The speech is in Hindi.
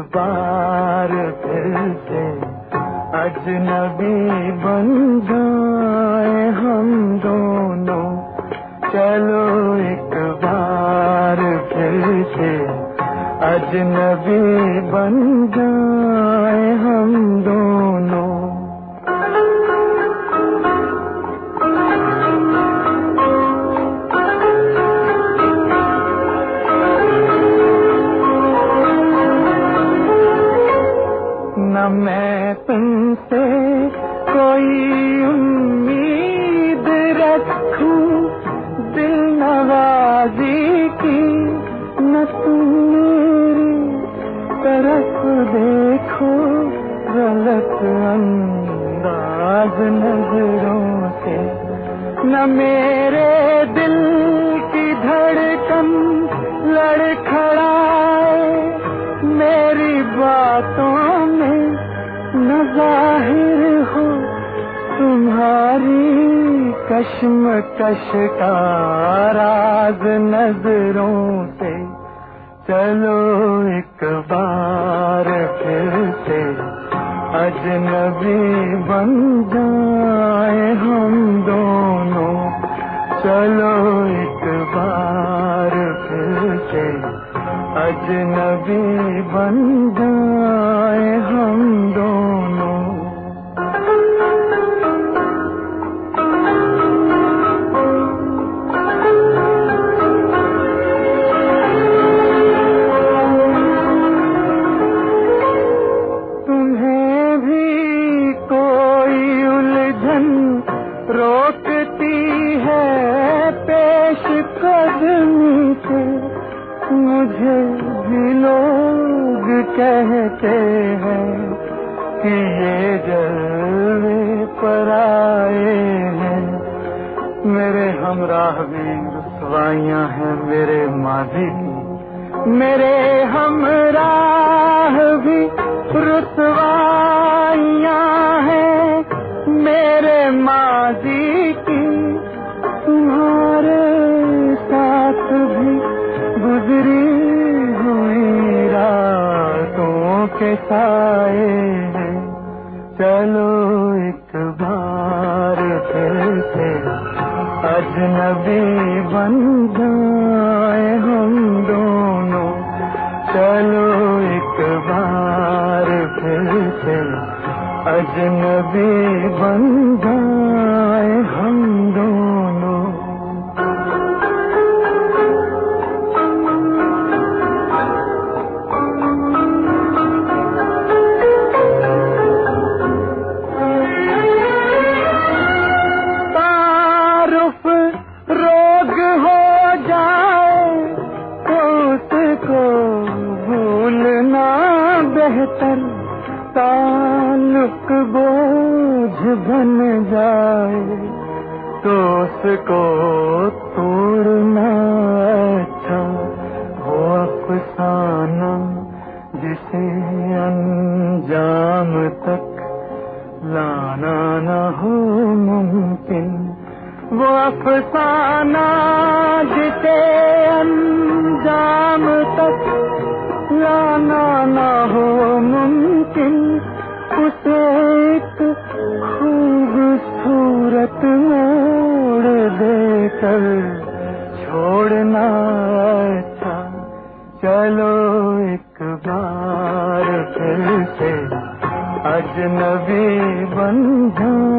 बार फिर से अजनबी बन जाए हम दोनों। चलो एक बार फिर से अजनबी बन जाए हम दोनों। न मैं तुमसे कोई उम्मीद रखूं दिल नवाजी की, न तुम मेरी तरफ देखो गलत अंदाज नजरों से। न मेरे दिल की धड़कन लड़खड़ाए मेरी बातों में, न जाहिर हो तुम्हारी कश्मकश का राज नजरों से। चलो एक बार फिर से अजनबी बन जाए हम दोनों। चलो एक बार फिर से अजनबी बन जाए हम दोनों। तुम्हें भी कोई उलझन रोकती है पेश कदमी से, मुझे भी लोग कहते हैं कि ये जलवे पर आए हैं। मेरे हमराह भी रुसवाइयां हैं मेरे माजी की, मेरे हमराह भी रुसवाइयां हैं मेरे माजी की। तुम्हारे साथ भी गुजरी हुई रातों के साए हैं। चलो एक बार फिर से अजनबी बन जाए हम दोनों। चलो एक बार फिर से अजनबी बन जाए हम दोनों। ताल्लुक बोझ बन जाए तो उसको तोड़ना अच्छा। वो अफसाना जिसे अंजाम तक लाना न हो मुमकिन, वो अफसाना जिसे अंजाम तक लाना न हो मुमकिन, उसे एक खूबसूरत मोड़ देकर छोड़ना अच्छा। चलो एक बार फिर से अजनबी बन जाए